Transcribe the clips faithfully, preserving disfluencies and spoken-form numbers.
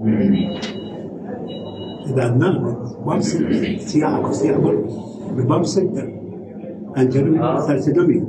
إذا أدنى بمسك سياحة كسياحة بمسك أنجلو سلسلمي.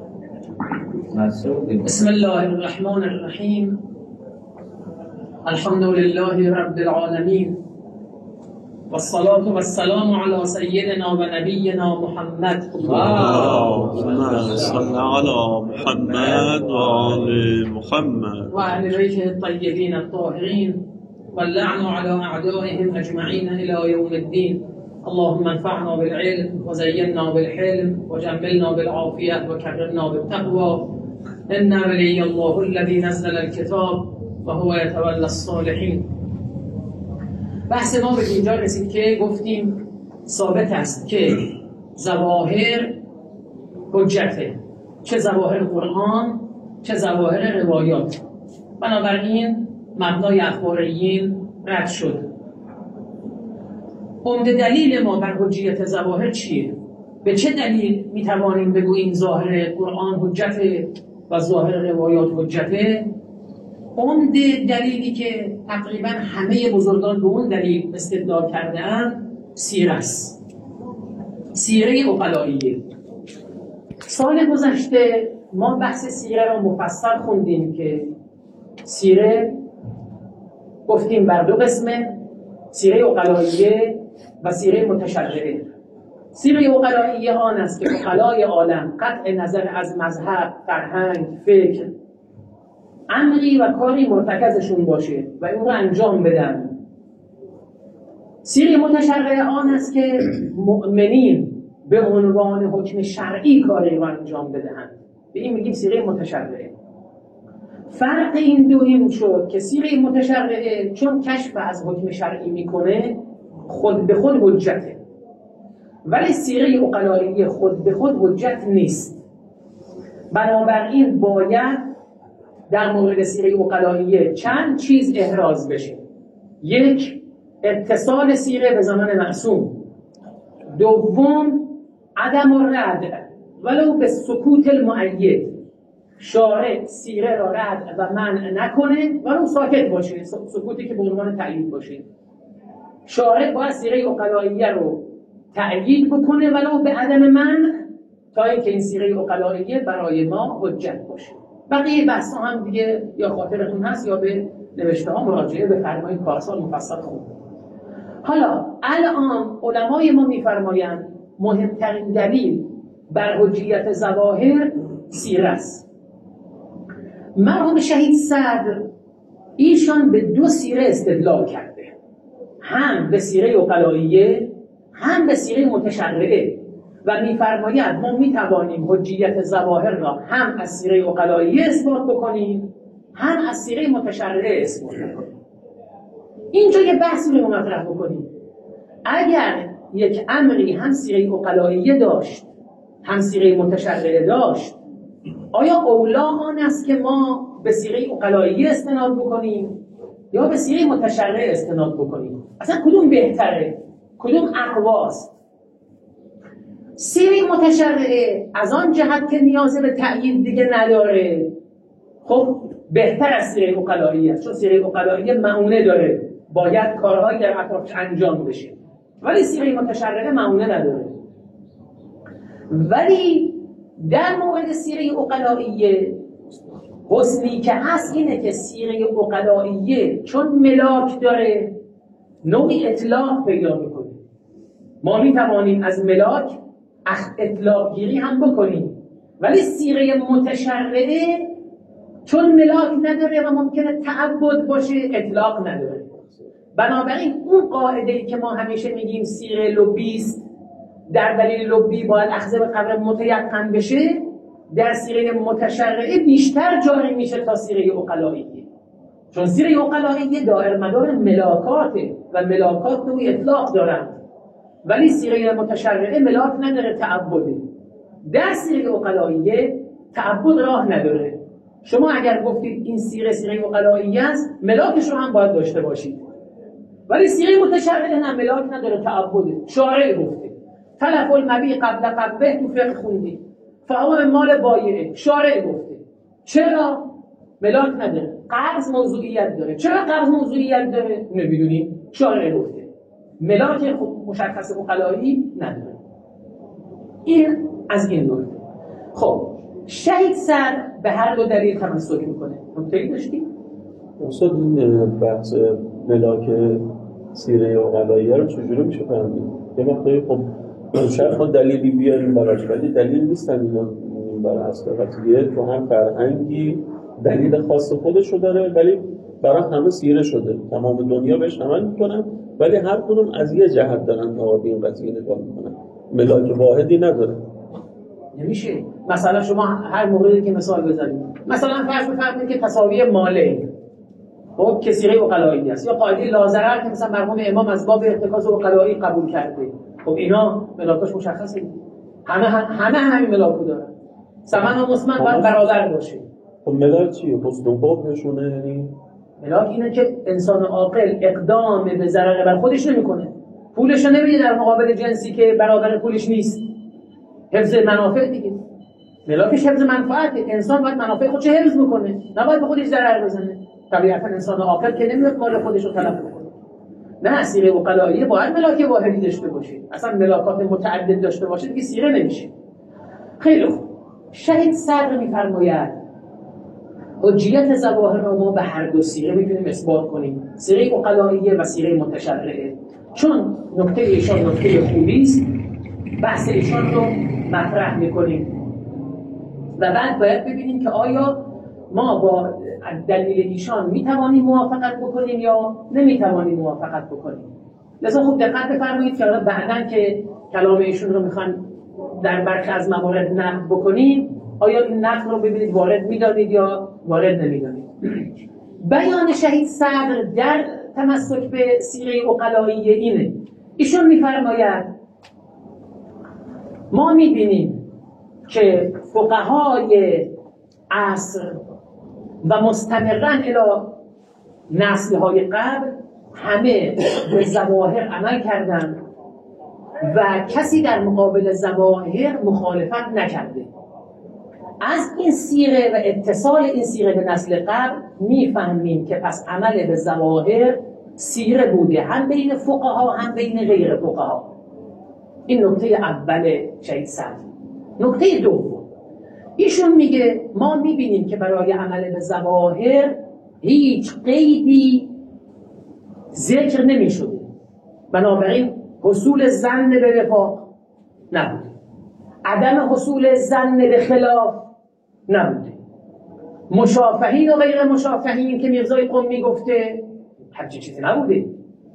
بسم الله الرحمن الرحيم. الحمد لله رب العالمين، والصلاة والسلام على سيدنا ونبينا محمد. اللهم صل على محمد وآل محمد وأهل بيته الطيبين الطاهرين، واللعن على أعدائهم أجمعين إلى يوم الدين. اللهم انفعنا بالعلم وزينا بالحلم وجملنا بالعافية وكرمنا بالتقوى. إن ولي الله الذي نزل الكتاب وهو يتولى الصالحين. بحث ما به اینجا رسید که گفتیم ثابت است که ظواهر حجته، چه ظواهر قرآن چه ظواهر روایات. بنابراین مبنای اخباریین رد شد. عمده دلیل ما بر حجیت ظواهر چیه؟ به چه دلیل میتوانیم بگوییم ظاهر قرآن حجته و ظاهر روایات حجته؟ عمده دلیلی که تقریبا همه بزرگان به اون دلیل استدلال کرده‌اند سیره است. سیره عقلائیه. سال گذشته ما بحث سیره را مفصل خوندیم که سیره گفتیم بر دو قسمه، سیره عقلائیه و سیره متشرعه. سیره عقلائیه آن است که عقلای عالم قطع نظر از مذهب، فرهنگ، فکر، امری و کاری مرتکزشون باشه و اون رو انجام بدن. سیره متشرعه آن است که مؤمنین به عنوان حکم شرعی کاری رو انجام بدهند. به این میگیم سیره متشرعه. فرق این دو این شد که سیره متشرعه چون کشف از حکم شرعی میکنه خود به خود حجته، ولی سیره عقلائیه خود به خود حجت نیست. بنابراین باید در مورد سیره عقلائیه چند چیز احراز بشه. یک، اتصال سیره به زمان معصوم. دوم، عدم الرد ولو به سکوت المؤید. شارع سیره را رد و منع نکنه ولو ساکت باشه، سکوتی که به عنوان تأیید باشه. شارع باید سیره عقلائیه رو تأیید بکنه ولو به عدم منع، تا اینکه این سیره عقلائیه برای ما حجت باشه. بقیه بحث هم دیگه یا خاطرتون هست یا به نوشته ها مراجعه بفرمایید، پارسال مفصل خوند. حالا الان علمای ما میفرمایند مهمترین دلیل بر حجیت ظواهر سیره است. مرحوم شهید صدر ایشان به دو سیره استدلال کرده، هم به سیره عقلائیه هم به سیره متشرعه، و میفرماید ما میتوانیم حجیت ظواهر را هم از سیره عقلائیه اثبات بکنیم هم از سیره متشرعه اثبات بکنیم. اینجا یه بحثی رو مطرح بکنیم. اگر یک امری هم سیره عقلائیه داشت هم سیره متشرعه داشت، آیا اولا آن است که ما به سیره عقلائیه استناد بکنیم یا به سیره متشرعه استناد بکنیم؟ اصلا کدوم بهتره؟ کدوم اقواست؟ سیره متشرعه از آن جهت که نیاز به تأیید دیگه نداره، خب بهتر از سیره عقلائیه است، چون سیره عقلائیه معونه داره، باید کارهایی در اطرافش انجام بشه، ولی سیره متشرعه معونه نداره. ولی در مورد سیره عقلائیه حسنی که هست اینه که سیره عقلائیه چون ملاک داره نوعی اطلاق پیدا میکنه. ما میتوانیم از ملاک اطلاق گیری هم بکنیم، ولی سیره متشرعه چون ملاک نداره و ممکنه تعبد باشه اطلاق نداره. بنابراین اون قاعده‌ای که ما همیشه میگیم سیره لبی است، در دلیل لبی باید اخذ به قدر متیقن بشه، در سیره متشرعه بیشتر جاری میشه تا سیره عقلائیه، چون سیره عقلائیه دائر مدار ملاکاته و ملاکات نوعی اطلاق دارند، ولی سیره متشرعه ملاک نداره، تعبده. در سیره عقلائیه تعبد راه نداره. شما اگر گفتید این سیره سیره عقلائیه است، ملاکش رو هم باید داشته باشید، ولی سیره متشرعه نه ملاک نداره، تعبده. شارع گفته تلف المبی قبل قبه، تو فقه خوندید، فهو مال بایعه، شارع گفته. چرا؟ ملاک نداره. قرض موضوعیت داره. چرا قرض موضوعیت داره؟ نمیدونیم. شارع گفته. ملاک مشخص عقلایی نداره. این از این نکته. خب شهید سر به هر دو دلیل تمسک میکنه. نکته‌ای داشتیم؟ اصلا این بحث ملاک سیره عقلایی رو چجوری میشه فهمید؟ یه وقتی خب شاید خود دلیلی بیاریم براش، ولی دلیل نیستن اینا برای اصل قطعیه، تو هم فرهنگی دلیل خاص خودشو داره، ولی برای همه سیره شده، تمام دنیا بهش عمل میکنن، ولی هر کدوم از یه جهت دارن تا به این قضیه نگاه میکنن، ملاک واحدی نداره. نمیشه. مثلا شما هر موردی که مثال بزنید، مثلا فرض بفرمایید که تساوی ماله خب که سیره عقلایی است، یا قاعده لازرر که مثلا مرحوم امام از باب ارتکاز عقلایی قبول کرده، خب اینا ملاکاش مشخصه، همه همه همین ملاکو دارن. ثمن و مسمن باید برابر باشه. خب ملاک چیه؟ حسن خوب نشونه؟ یعنی ملاک اینه که انسان عاقل اقدام به ضرر بر خودش نمیکنه، پولش رو نمیده در مقابل جنسی که برابر پولش نیست. حفظ منافع دیگه، ملاکش حفظ منفعته. انسان باید منافع خودش حفظ بکنه، نباید به خودش ضرر بزنه. طبیعتا انسان عاقل که نمیاد مال خودش رو تلف کنه. نه، سیره عقلایی باید ملاک واحدی داشته باشه. اصلا ملاکات متعدد داشته باشه دیگه سیره نمیشه. خیلی خوب. شهید صدر میفرماید حجیت ظواهر را ما به هر دو سیره میتونیم اثبات کنیم، سیره عقلایی و سیره متشرعه، چون نکته ایشان نکته خوبی است. بحث ایشان رو مطرح میکنیم و بعد باید ببینیم که آیا ما با دلیل ایشان میتوانیم موافقت بکنیم یا نمیتوانیم موافقت بکنیم. لذا خوب دقت بفرمایید که بعداً که کلام ایشون رو میخوان در برخی از موارد نقد بکنیم، آیا این نقد رو ببینید وارد میدانید یا وارد نمیدانید. بیان شهید صدر در تمسک به سیره عقلایی اینه. ایشون میفرماید ما میبینیم که فقهای عصر و مستمرا الی نسل‌های قبل همه به ظواهر عمل کردند و کسی در مقابل ظواهر مخالفت نکرده. از این سیره و اتصال این سیره به نسل قبل میفهمیم که پس عمل به ظواهر سیره بوده، هم بین فقها هم بین غیر فقها. این نکته اول شهید صدر. نکته دوم، ایشون میگه ما میبینیم که برای عمل به ظواهر هیچ قیدی ذکر نمیشده، بنابراین حصول ظن به وفاق نبوده، عدم حصول ظن به خلاف نبوده، مشافهین و غیر مشافهین که میرزای قمی گفته همچین چیزی نبوده،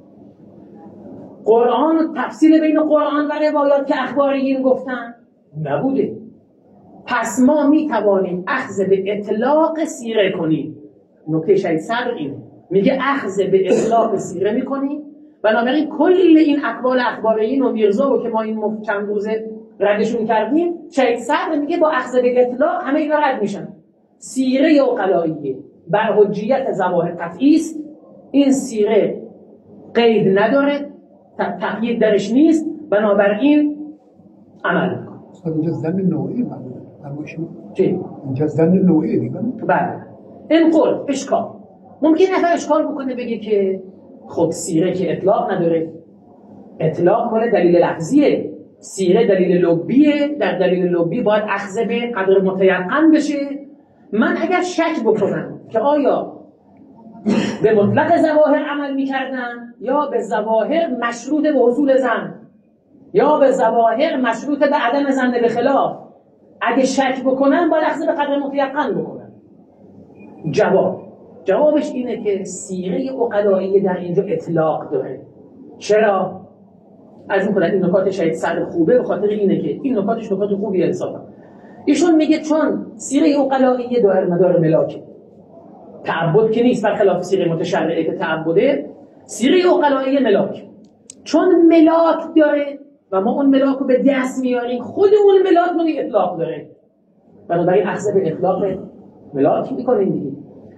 قرآن و تفصیل بین قرآن و روایات که اخباریین گفتن نبوده. پس ما میتوانیم اخذ به اطلاق سیره کنیم. نکته شهید صدر اینه، میگه اخذ به اطلاق سیره میکنیم، بنابراین کل این اقوال اخباریین و میرزا و که ما این چند روزه ردشون کردیم، شهید صدر میگه با اخذ به اطلاق همه اینا رد میشن. سیره عقلایی بر حجیت ظواهر قطعی است. این سیره قید نداره، تقیید درش نیست، بنابراین عمل میکنه. اینجا زن نوعی معلومه. چی؟ اینجا زن نوعی دیگه. بله. این قول اشکال. ممکن نفر اشکال بکنه بگه که خب سیره که اطلاق نداره، اطلاق مال دلیل لفظیه، سیره دلیل لبیه، در دلیل لبی باید اخذ به قدر متیقن بشه. من اگر شک بکنم که آیا به مطلق ظواهر عمل میکردن یا به ظواهر مشروط به حصول ظن یا به ظواهر مشروط به عدم ظن به خلاف، اگه شک بکنن باید اخذ به قدر متیقن بکنن. جواب جوابش اینه که سیره عقلایی در اینجا اطلاق داره. چرا؟ از این کنن این نکات شهید صدر خوبه، به خاطر اینه که این نکاتش نکات خوبی انصافا. ایشون میگه چون سیره عقلایی دائر مدار ملاکه، تعبد که نیست، برخلاف سیره متشرعه که تعبده، سیره عقلایی ملاک. چون ملاک داره و ما اون ملاک رو به دست میاریم، خود اون ملاک رو اطلاق داره، بنابراین اخذ به اطلاق ملاک میکنیم دیگه.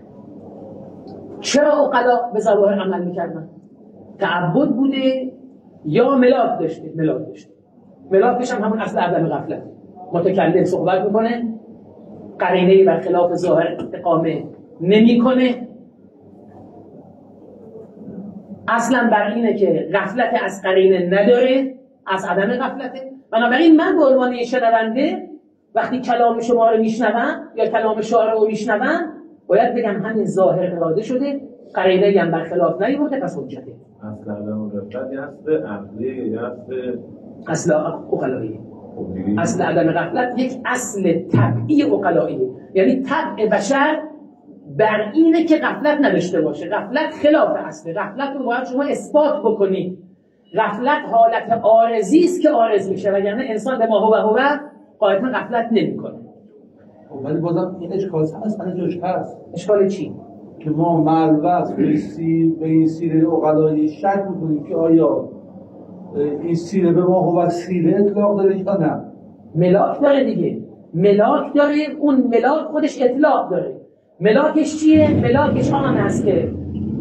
چرا عقلا به ظواهر عمل میکردن؟ تعبد بوده یا ملاک داشته؟ ملاک داشته. ملاکش هم همون اصل عدم غفلت. متکلم صحبت میکنه، قرینه‌ای برخلاف ظاهر اقامه نمیکنه، اصلا بر اینه که غفلت از قرینه نداره، از عدم غفلته. بنابراین من به عنوان شنونده وقتی کلام شما رو میشنوم یا کلام شارع رو میشنوم باید بگم همین ظاهر اراده شده، قرینه هم برخلاف نیورده، پس حجته. اصل عدم غفلت یا اصل عقلی یا اصل اصل عقلایی. اصل عدم غفلت یک اصل طبعی عقلاییه، یعنی طبع بشر بر اینه که غفلت نداشته باشه. غفلت خلاف اصله. غفلت رو باید شما اثبات بکنید. غفلت حالت عارضی است که عارض میشه، وگرنه انسان به ما هو هو قاعدتا غفلت نمیکنه. ولی بازم این اشکال هست، من جوش هست. اشکال چی؟ که ما معلومات به سی به این سیره عقلایی شک میکنیم که آیا این سیره به ما هو سیره اطلاق داره یا نه. ملاک داره دیگه، ملاک داره. اون ملاک خودش اطلاق داره. ملاکش چیه؟ ملاکش آن است که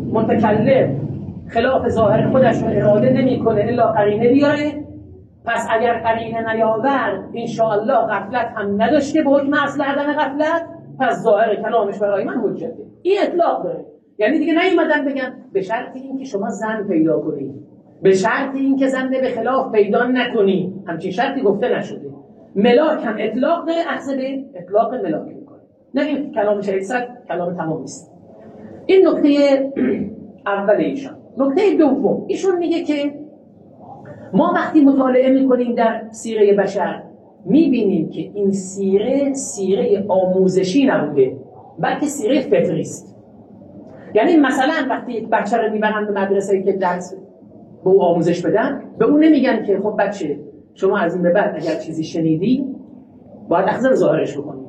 متکلم خلاف ظاهر خودش رو اراده نمیکنه الا قرینه بیاره. پس اگر قرینه نیاورد انشاءالله غفلت هم نداشته به حکم اصل عدم غفلت، پس ظاهر کلامش برای من حجته. این اطلاق داره. یعنی دیگه نیومدن بگن به شرط اینکه شما زن پیدا کنید، به شرط اینکه زن به خلاف پیدا نکنی، همچین شرطی گفته نشده. ملاک هم اطلاق داره، اخذ به اطلاق ملاک میکنه. نه این کلام شهید صد کلام تمام نیست. این نکته اول ایشان. نکته دوم، ایشون میگه که ما وقتی مطالعه میکنیم در سیره بشر میبینیم که این سیره سیره آموزشی نبوده، بلکه سیره فطری است. یعنی مثلا وقتی یک بچه رو میبرن به مدرسه که درس به او آموزش بدن، به اون نمیگن که خب بچه شما از این به بعد اگر چیزی شنیدی باید اخذ ظاهرش بکنی،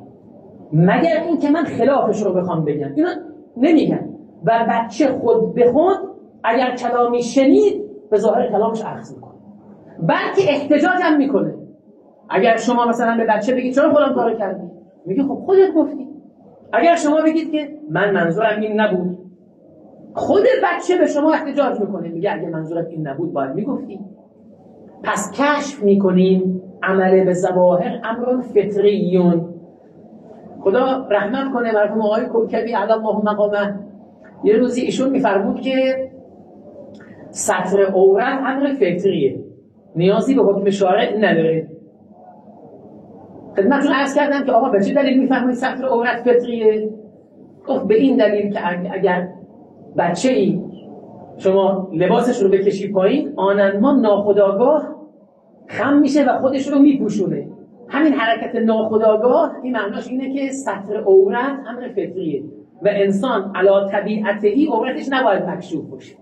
مگر این که من خلافش رو بخوام بگم. اینا نمیگن. و بچه خود به خود اگر کلامی شنید به ظاهر کلامش اخذ میکنه، بلکه احتجاج هم میکنه. اگر شما مثلا به بچه بگید چرا فلان کارو کردی، میگه خب خودت گفتی. اگر شما بگید که من منظورم این نبود، خود بچه به شما احتجاج میکنه، میگه اگه منظورت این نبود باید میگفتی. پس کشف میکنیم عمل به ظواهر امر فطریون. خدا رحمت کنه مرحوم آقای کوکبی علی الله مقامه، یه روزی ایشون میفرمود که ستر عورت امر فطریه، نیازی به حکم شارع نداره. خدمتتون عرض کردم که آقا به چه دلیل میفرمایید ستر عورت فطریه؟ گفت به این دلیل که اگر بچه‌ای شما لباسش رو بکشی پایین، آنما ناخودآگاه خم میشه و خودش رو میپوشونه. همین حرکت ناخودآگاه این معناش اینه که ستر عورت امر فطریه و انسان علا طبیعتهی عورتش نباید مکشوف باشه.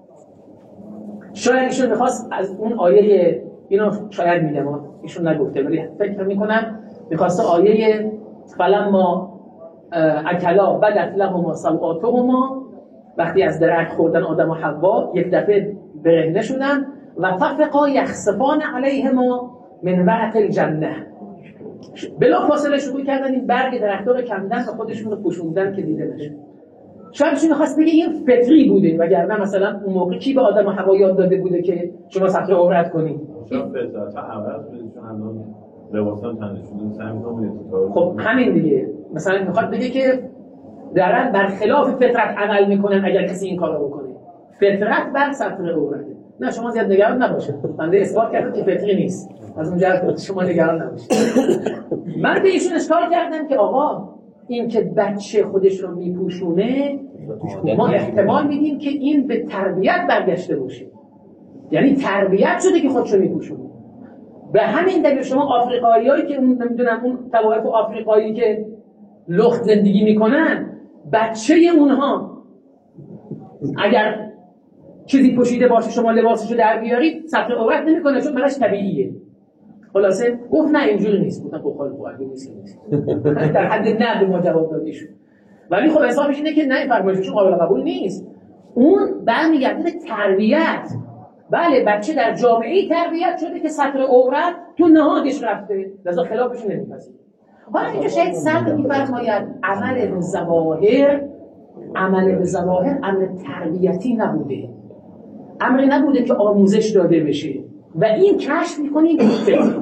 شاید ایشون میخواست از اون آیه، اینو شاید میگم ایشون نگفته ولی فکر میکنم میخواسته آیه فلما اکلا بدت لهما سوآتهما، وقتی از درخت خوردن آدم و حوا یک دفعه برهنه شدن و طفقا یخسفان علیهما من ورق الجنه، بلا فاصله شروع کردن این برگ درخت‌ها رو کندن و خودشون رو پوشوندن که دیده نشه. شاید ایشون می‌خواست بگه این فطری بوده، وگرنه مثلا اون موقع کی به آدم و حوا یاد داده بوده که شما ستر عورت کنید؟ شما فطرت عوض بدید چون الان لباسان تنشون سعی می‌کنم. خب همین دیگه، مثلا میخواد بگه که دارن بر خلاف فطرت عمل میکنن اگر کسی این کارو بکنه. فطرت بر ستر عورته. نه شما زیاد نگران نباشید، بنده اثبات کردم که فطری نیست، از اون جهت شما نگران نباشید. من به ایشون اشکال کردم که آقا این که بچه خودش رو میپوشونه ما احتمال میدیم که این به تربیت برگشته باشه، یعنی تربیت شده که خودشو میپوشونه. به همین دلیل شما آفریقاییایی که اون نمیدونم اون طوایف آفریقایی که لخت زندگی میکنن، بچه اونها اگر چیزی پوشیده باشه شما لباسشو در بیارید ستر عورت نمیکنه چون براش طبیعیه. خلاصه گفت نه اینجوری نیست. گفتم خب خاله خب نیست در حد نه به ما جواب دادیشون، ولی خب حسابش اینه که نه فرمایششون قابل قبول نیست. اون برمیگرده به تربیت. بله بچه در جامعه تربیت شده که ستر عورت تو نهادش رفته، لذا خلافش نمیپذیره. حالا اینجا شاید سر میفرماید عمل به ظواهر، عمل به ظواهر امر تربیتی نبوده، امری نبوده که آموزش داده بشه و این کشف میکنیم فطری.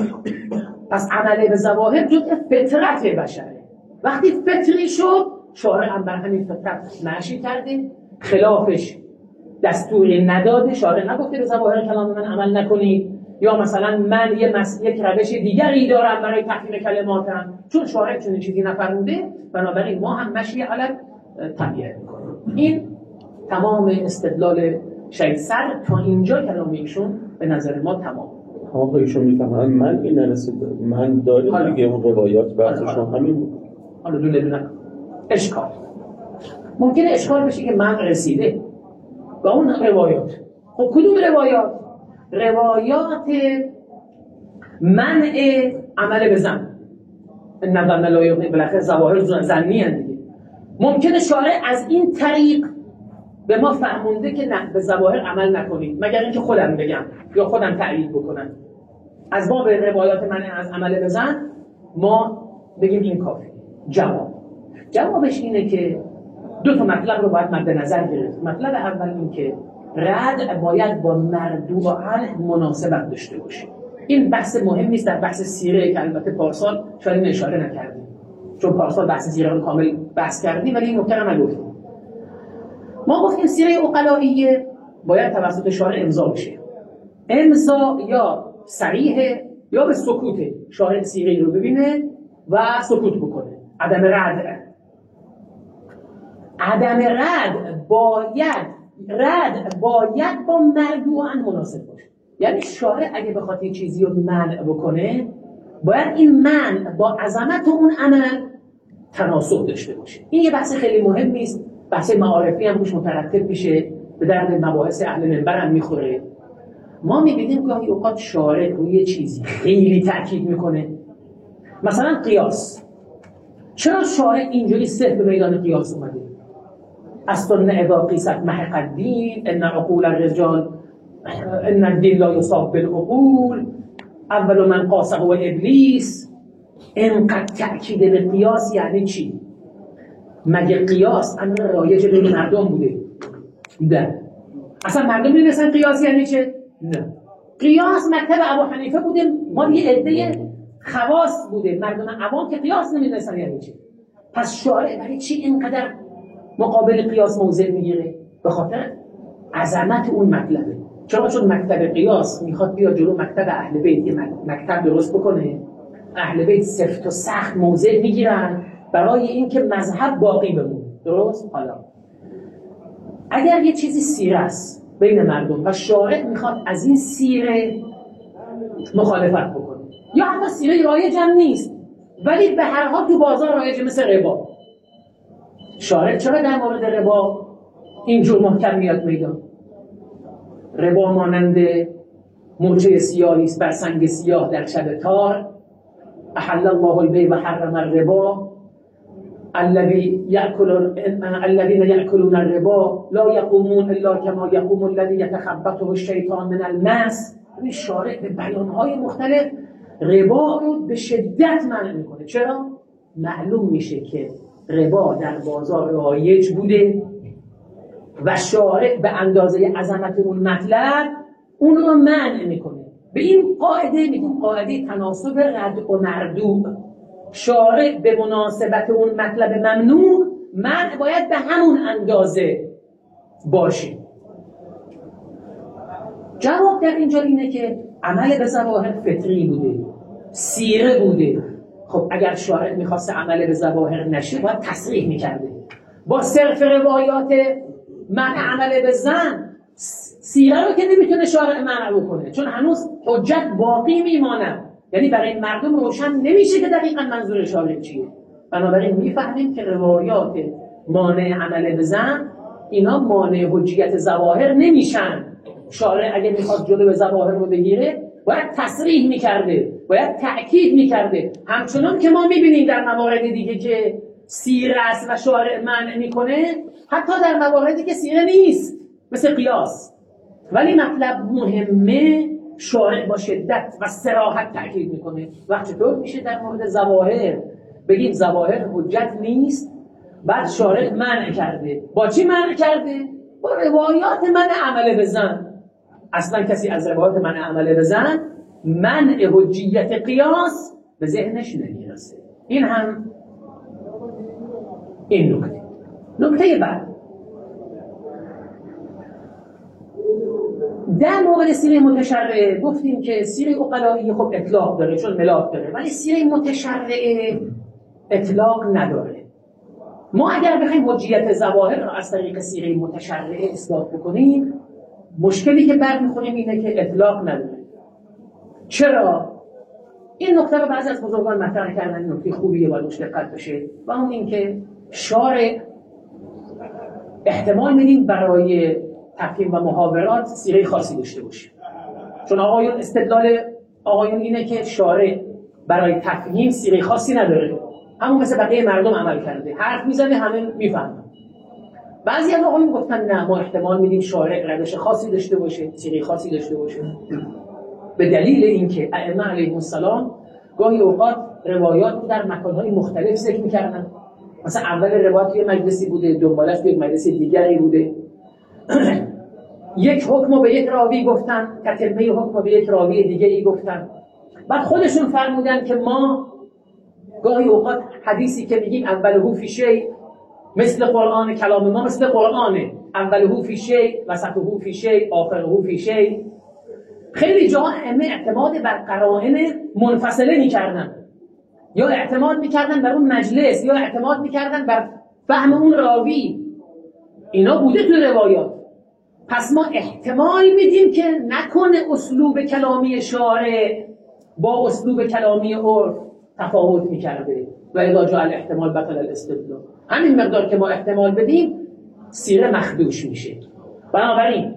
پس عمل به ظواهر جزء فطرت بشره. وقتی فطری شد شارع هم بر همین فطرت نشی کرده، خلافش دستوری نداده، شارع نگفته به ظواهر کلام من عمل نکنید، یا مثلا من یه مس... یک روش دیگری دارم برای تفهیم کلماتم، چون شارع چنین چیزی نفرموده، بنابراین ما هم مشی علی طبیعه میکنیم. این تمام استدلال شهید سر تا اینجا کلام ایشون به نظر ما تمام. آقا ایشون میفهمن من این نرسید، من داریم دیگه اون روایات بحثشون همین بود. حالا دونه دونه اشکال ممکنه اشکال بشه که من رسیده با اون روایات. خب کدوم روایات؟ روایات منع عمل به زن، نظر نلایق بالاخره ظواهر زنی هست دیگه. ممکنه شارع از این طریق به ما فهمونده که نه به ظواهر عمل نکنید، مگر اینکه خودم بگم یا خودم تأیید بکنم. از باب روایات منع از عمل به زن ما بگیم این کافی. جواب جوابش اینه که دو تا مطلب رو باید مد نظر گرفت. مطلب اول این که رد باید با مردوعه مناسبت داشته باشه. این بحث مهم نیست در بحث سیره که البته پارسال شاید اشاره نکردیم، چون پارسال بحث سیره رو کامل بحث کردیم، ولی این نکته رو نگفتیم. ما گفتیم سیره عقلائیه باید توسط شارع امضا بشه. امضا یا صریح یا به سکوت، شارع سیره رو ببینه و سکوت بکنه، عدم رد. عدم رد باید رد باید با مردوعاً مناسب باشه. یعنی شارع اگه بخواد یه چیزی رو منع بکنه باید این منع با عظمت اون عمل تناسب داشته باشه. این یه بحث خیلی مهم است، بحث معارفی هم روش مترتب میشه، به درد مباحث اهل منبر هم میخوره. ما میبینیم گاهی اوقات شارع روی یه چیزی خیلی تأکید میکنه، مثلا قیاس. چرا شارع اینجوری صحب به میدان قیاس اومده؟ اصلا اذا قیست محق الدین ان عقول الرجال ان الدین لا یصاب بالعقول اول من قاسه هو ابلیس. اینقدر تأکید به قیاس یعنی چی؟ مگه قیاس امر رایج بین مردم بوده؟ نه. اصلا مردم می‌دونستن قیاس یعنی چه؟ نه. قیاس مکتب ابو حنیفه بوده، ما یه عده خواص بوده، مردم عوام که قیاس نمی‌دونستن یعنی چه. پس شارع برای چی اینقدر مقابل قیاس موضع میگیره؟ به خاطر عظمت اون مطلبه. چرا؟ چون مکتب قیاس میخواد بیا جلو مکتب اهل بیت یه مکتب درست بکنه. اهل بیت سفت و سخت موضع میگیرن برای اینکه مذهب باقی بمونه. درست؟ حالا اگر یه چیزی سیره است بین مردم و شارع میخواد از این سیره مخالفت بکنه، یا حتی سیره رایج هم نیست ولی به هر حال تو بازار رایج، مثل ربا، شارع چرا در مورد ربا اینجور محکم میاد میدان؟ ربا مانند موجه سیاهی است بر سنگ سیاه در شب تار. احل الله البیع و حرم الربا الذي يأكل الذين يأكلون الربا لا يقومون الا كما يقوم الذي يتخبطه الشيطان من المس. این شارع به بیانهای مختلف ربا رو به شدت منع میکنه. چرا؟ معلوم میشه که ربا در بازار رایج بوده و شارع به اندازه عظمت اون مطلب اون رو منع میکنه. به این قاعده میگیم قاعده تناسب رد و مردوع. شارع به مناسبت اون مطلب ممنوع منع باید به همون اندازه باشه. جواب در اینجا اینه که عمل به ظواهر فطری بوده، سیره بوده. خب اگر شارع میخواسته عمل به ظواهر نشه باید تصریح میکرده. با صرف روایات منع عمل به زن سیره رو که نمیتونه شارع منع بکنه، چون هنوز حجت باقی میمانه. یعنی برای مردم روشن نمیشه که دقیقاً منظور شارع چیه. بنابراین میفهمیم که روایات مانع عمل به زن اینا مانع حجیت ظواهر نمیشن. شارع اگه میخواد جلو به ظواهر رو بگیره باید تصریح میکرده، باید تأکید میکرده. همچنان که ما میبینیم در موارد دیگه که سیره است و شارع منع میکنه، حتی در مواردی که سیره نیست مثل قیاس، ولی مطلب مهمه شارع با شدت و صراحت تأکید میکنه. وقتی طور میشه در مورد ظواهر بگیم ظواهر حجت نیست، بعد شارع منع کرده. با چی منع کرده؟ با روایات منع عمل به زن. اصلا کسی از روایات منع عمل به زن منع حجیت قیاس به ذهنش نمیرسه. این هم این نکته. نکته بعد در مورد سیره متشرعه گفتیم که سیره عقلایی خب اطلاق داره چون ملاک داره، ولی سیره متشرعه اطلاق نداره. ما اگر بخوایم حجیت ظواهر را از طریق سیره متشرعه اثبات بکنیم، مشکلی که برمیخوریم اینه که اطلاق نداره. چرا؟ این نکته رو بعضی از بزرگان مطرح کردن، نکته خوبیه باید روش دقت بشه، و اون این که شارع احتمال میدیم برای تفهیم و محاورات سیره خاصی داشته باشه، چون آقایون استدلال آقایون اینه که شارع برای تفهیم سیره خاصی نداره، همون مثل بقیه مردم عمل کرده، حرف میزنه همه میفهمن. بعضی از آقایون گفتن نه، ما احتمال میدیم شارع روش خاصی داشته باشه، سیره خاصی داشته باشه، به دلیل اینکه ائمه علیهم السلام گاهی اوقات روایات رو در مکان‌های مختلف ذکر می‌کردن. مثلا اول روایت توی مجلسی بوده، دنبالش توی مجلس دیگری بوده. یک حکم رو به یک راوی گفتن، کلمه حکم رو به یک راوی دیگری گفتن. بعد خودشون فرمودن که ما گاهی اوقات حدیثی که میگیم اولهو فی شیء مثل قرآن، کلام ما مثل قرآنه، اولهو فی شیء وسطهو فی شیء آخرهو فی شیء، خیلی جاها ائمه اعتماد بر قرائن منفصله می‌کردن، یا اعتماد می‌کردن بر اون مجلس، یا اعتماد می‌کردن بر فهم اون راوی. اینا بوده تو روایات. پس ما احتمال میدیم که نکنه اسلوب کلامی شارع با اسلوب کلامی عرف تفاوت می‌کرده و اذا جاء الاحتمال بطل الاستدلال. همین مقدار که ما احتمال بدیم سیره مخدوش میشه. بنابراین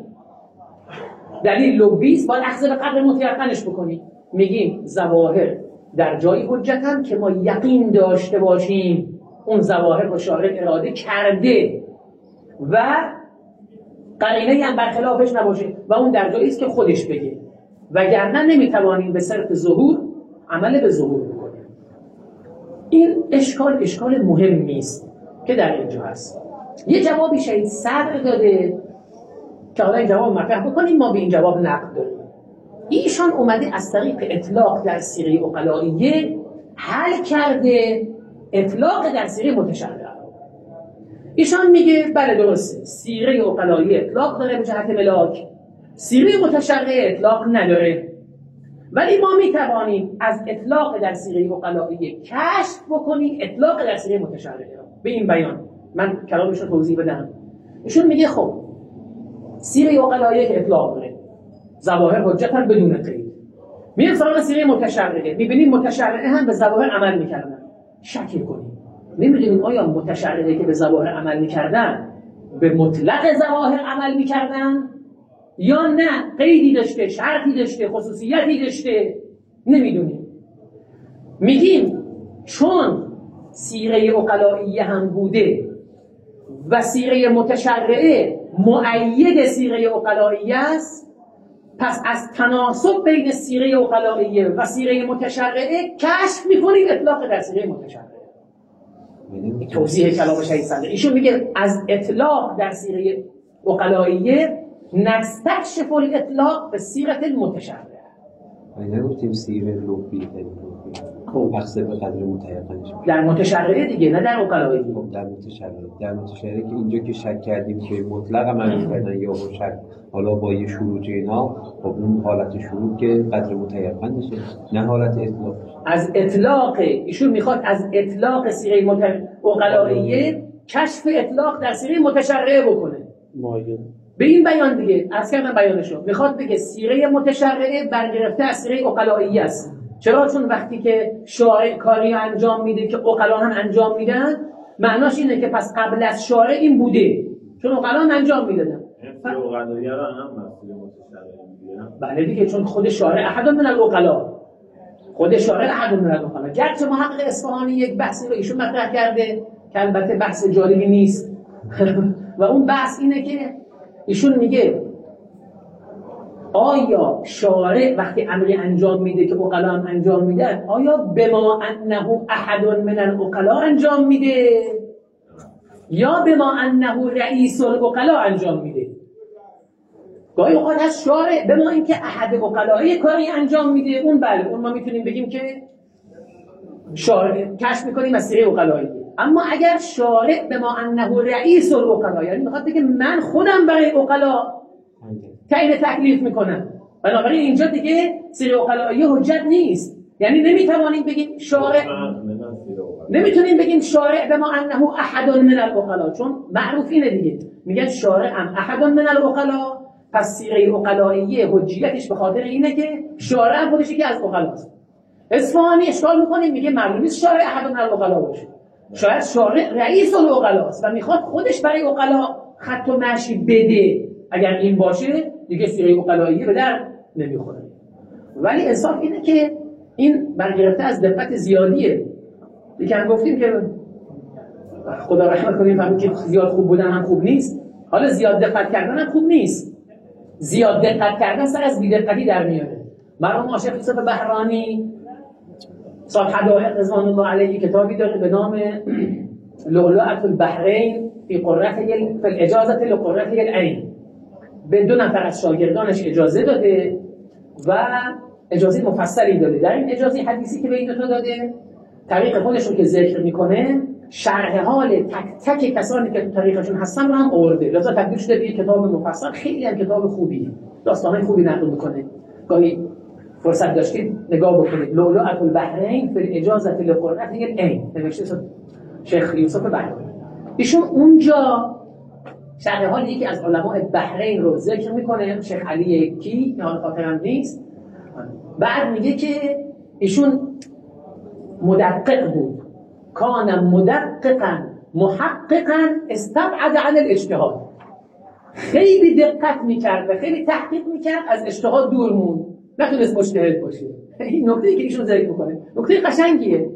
دلیل لبیس باید اخذ به قدر متیقنش بکنیم. میگیم ظواهر در جای حجتن که ما یقین داشته باشیم اون ظواهر رو شارع اراده کرده و قرینه‌ای هم برخلافش نباشه و اون در جایی است که خودش بگه، وگرنه نمیتوانیم به صرف ظهور عمل به ظهور بکنیم. این اشکال اشکال مهمی است که در اینجا هست. یه جوابی شهید صدر داده که حالا این جواب مطرح بکنیم، ما به این جواب نقد داریم. ایشان اومده از طریق اطلاق در سیره عقلائیه حل کرده اطلاق در سیره متشرعه. ایشان میگه بله درسته، سیره عقلائیه اطلاق داره به جهت ملاک، سیره متشرعه اطلاق نداره، ولی ما میتوانیم از اطلاق در سیره عقلائیه کشف بکنیم اطلاق در سیره متشرعه. به این بیان من کلامش رو توضیح بدم. ایشون میگه خب سیره عقلائیه که اطلاق داره، ظواهر حجتن بدون قید، میریم سراغ سیره متشرعه، میبینیم متشرعه هم به ظواهر عمل میکردن. شک کنیم نمیدونیم آیا متشرعه که به ظواهر عمل میکردن به مطلق ظواهر عمل میکردن یا نه قیدی داشته، شرطی داشته، خصوصیتی داشته، نمیدونیم. میگیم چون سیره عقلائیه هم بوده و سیره متشرعه مؤید سیره عقلائیه است، پس از تناسب بین سیره عقلائیه و سیره متشرعه کشف میکنیم اطلاق در سیره متشرعه. توضیح کلام شهید صدر ایشون میگه از اطلاق در سیره عقلائیه نستکشف الاطلاق به سیره المتشرعه. نگفتیم سیره لوبی خب اخذ به قدر متیقنش در متشرعه دیگه، نه در عقلائیه. خب در متشرعه در متشرعه که اینجا که شک کردیم که مطلق عمل کردن یا با شک حالا با یه شروط اینا، خب اون حالت شروط که قدر متیقن میشه، نه حالت اطلاق. از اطلاق ایشون میخواد از اطلاق سیره مت... عقلائیه کشف اطلاق در سیره متشرعه بکنه. مایه به این بیان دیگه از کردم بیانشو میخواد بگه سیره متشرعه برگرفته از سیره عقلائیه است. چرا؟ چون وقتی که شارع کاری انجام میده که عقلا هم انجام میدن، معناش اینه که پس قبل از شارع این بوده، چون عقلا هم انجام میدادن. عقلائیه را هم مسئله متشرعه میگیرن. بله دیگه، چون خود شارع احد من العقلا، خود شارع احد من العقلا. گرچه محقق اصفهانی یک بحثی رو ایشون مطرح کرده که البته بحث جالبی نیست و اون بحث اینه که ایشون میگه آیا شارع وقتی امری انجام میده که عقلا هم انجام میدن، آیا بما انه احد من العقلا انجام میده یا بما انه رئیس العقلا انجام میده؟ گاهی اوقات هست شارع بما اینکه احد عقلایی کاری انجام میده، اون بله اون ما میتونیم بگیم که شارع کشف میکنیم از سیره عقلایی. اما اگر شارع بما انه رئیس العقلا، یعنی میخواد بگه من خودم برای عقلا تعیین تکلیف میکنن. بنابراین اینجا دیگه سیره عقلائیه حجت نیست. یعنی نمیتوانیم بگیم شارع نمیتونیم بگیم شارع به ما انه احد من العقلا، چون معروف اینه دیگه، میگن شارع هم احد من العقلا، پس سیره عقلائیه حجیتش به خاطر اینه که شارع هم خودش یکی از عقلاست. اصفهانی اشکال میکنه میگه معلوم نیست شارع احد من العقلا باشه، شاید شارع رئیس العقلاست و میخواد خودش برای عقلا خط و مشی بده. اگر این باشه دیگه سیره عقلائیه به در نمیخوره. ولی انصاف اینه که این برگرفته از دقت زیادیه. یکم گفتیم که خدا رحمت کنه فهمید که زیاد خوب بودن هم خوب نیست. حالا زیاد دقت کردن هم خوب نیست. زیاد دقت کردن سر از بی‌دقتی در میاره. مرحوم عاشق یوسف بهرانی صاحب حدائق رضوان الله علیه کتابی داره به نام لؤلؤة البحرین فی قرة فی الاجازة لقرة العین. به دو نفر از شاگردانش اجازه داده و اجازه مفصلی داده. در این اجازه حدیثی که به این دو تا داده، طریق خودش رو که ذکر میکنه، شرح حال تک تک کسانی که تو طریقشون هستن رو هم آورده. لذا تبدیل شده به کتاب مفصل، خیلی هم کتاب خوبیه، داستانای خوبی نقل میکنه. گاهی فرصت داشتید نگاه بکنید. لؤلؤة البحرین فی الاجازة لقرة العین نوشته شیخ یوسف بهرانی. ایشون اونجا شرح حال یکی از علماء بحرین رو ذکر میکنه، شیخ علی کی، نه خاطرم نیست. بعد میگه که ایشون مدقق بود، کان مدققا محققا استبعد عن الاجتهاد. خیلی دقت میکرد و خیلی تحقیق میکرد، از اجتهاد دور موند، نتونست مجتهد باشه. این نکته که ایشون ذکر میکنه نکته قشنگیه.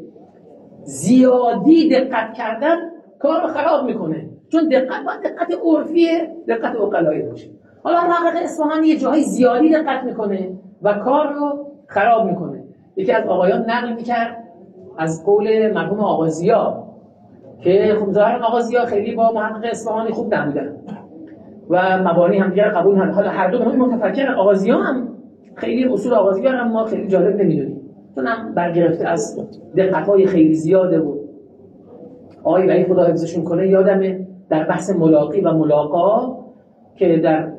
زیادی دقت کردن کار رو خراب میکنه، چون دقت باید دقت عرفیه، دقت عقلایی باشه. حالا محقق اصفهانی یه جاهای زیادی دقت میکنه و کار رو خراب میکنه. یکی از آقایان نقل میکرد از قول مرحوم آقا ضیا که خب ظاهرا آقا ضیا خیلی با محقق اصفهانی خوب نبودن و مبانی هم دیگر قبول نداشتن. حالا هر دو به متفکرن. آقا ضیا هم خیلی اصول آقا ضیا هم ما خیلی جالب نمیدونیم، چون هم برگرفته از دقت‌های خیلی زیاده بود. آقای ولی خدا حفظشون کنه یادمه در بحث ملاقی و ملاقا که در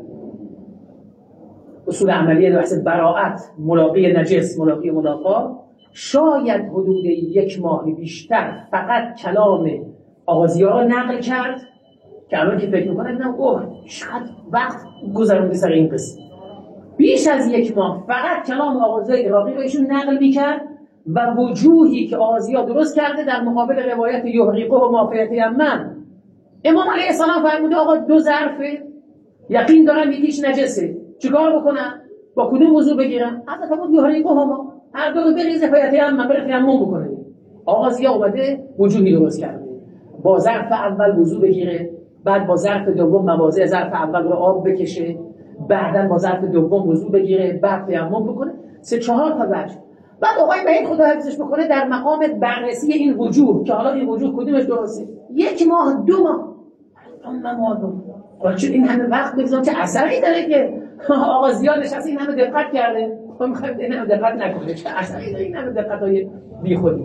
اصول عملیه در بحث براءت، ملاقی نجس، ملاقی ملاقا، شاید حدود یک ماه بیشتر فقط کلام آقا ضیا را نقل کرد که الان که فکر میکنه ببینم اوه چقدر وقت گذرونده سر این قصه. بیش از یک ماه فقط کلام آقا ضیا عراقی رو ایشون نقل میکرد و وجوهی که آقا ضیا درست کرده در مقابل روایت یحرقه و مافیت یمن. امام علیه السلام فرموده آقا دو ظرفه، یقین دارم یکیش نجسه، چیکار بکنم؟ با کدوم وضو بگیرم؟ حضرت فرمود یحرقه هما، هر دو رو بریزه فیت یمن، بره تیمم بکنه. آقا ضیا اومده وجوهی درست کرده، با ظرف اول وضو بگیره، بعد با ظرف دوم مواضع ظرف اول رو آب بکشه، بعداً با ظرف دوم وضو بگیره، بعد تیمم بکنه. سه چهار تا وجه. بعد آقای بهید خدا حفظش بکنه در مقام بررسی این وجوه که حالا این وجوه کدومش درسته، یک ماه دو ماه اما ماه دو ماه چون این همه وقت بگذارم چه اثری داره که آقا ضیا نشسته این همه دقت کرده، ما میخوایم این همه دقت نکنه، چه اثری داره این همه دقت‌های بیخودی.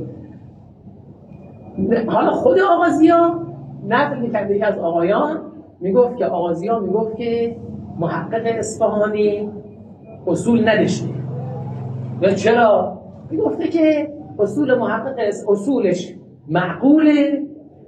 حالا خود آقا ضیا نقل می‌کرد یکی از آقایان میگفت که آقا ضیا میگفت که محقق اصفهانی اصول نداشته. و چرا؟ میگفته که اصول محقق اصولش معقوله،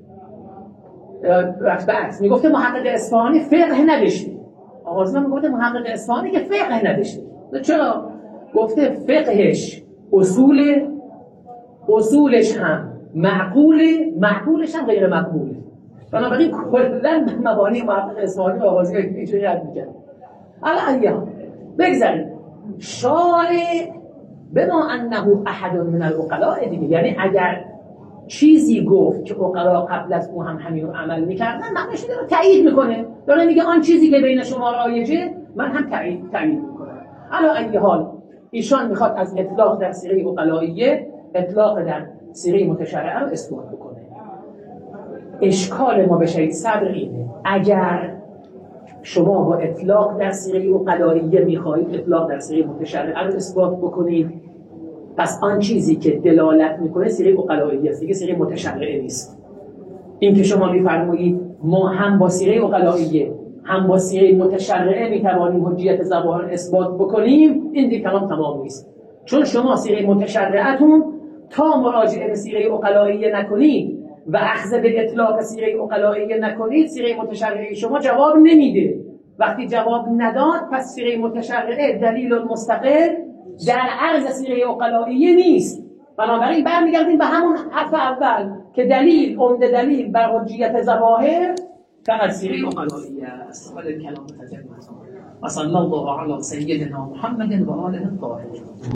بحث میگفته محقق اصفهانی فقه نداشته. آقا ضیا میگفته محقق اصفهانی که فقه نداشته. چرا؟ گفته فقهش اصول، اصولش هم معقوله، معقولش هم غیر مقبوله. بنابراین کلاً مبانی محقق اصفهانی آقا ضیا اینجوری رد می‌کرد. حالا ایام بگذاریم شارع بما انه احد من العقلاء دیگه، یعنی اگر چیزی گفت که عقلا قبل از او هم همین رو عمل میکردن، معنیش داره تایید میکنه، داره میگه آن چیزی که بین شما رایجه من هم تایید تایید میکنم. علا ای حال ایشان میخواد از اطلاق در صیغه عقلائیه اطلاق در صیغه متشرعه رو اثبات بکنه. اشکال ما به شهید صدر اینه، اگر شما با اطلاق در صیغه عقلائیه میخواهید اطلاق در صیغه متشرعه رو اثبات بکنید، پس آن چیزی که دلالت میکنه صیغه عقلائیه است، دیگه صیغه متشرعه نیست. این که شما میفرمایید ما هم با صیغه عقلائیه هم با سیره متشرعه میتوانیم حجیت ظواهر اثبات بکنیم، این دیگه کلام تمام نیست. چون شما سیره متشرعتون تا مراجعه به سیره عقلائیه نکنید و اخذ به اطلاق سیره عقلائیه نکنید، سیره متشرعه شما جواب نمیده. وقتی جواب نداد، پس سیره متشرعه دلیل مستقل در عرض سیره عقلائیه نیست. بنابراین برمیگردیم به همون حرف اول که دلیل، عمده دلیل بر حجیت ظواهر فقط سیره عقلائیه است. ولی کلام تجربه و صلی الله علی سیدنا محمد و آله الطاهرین.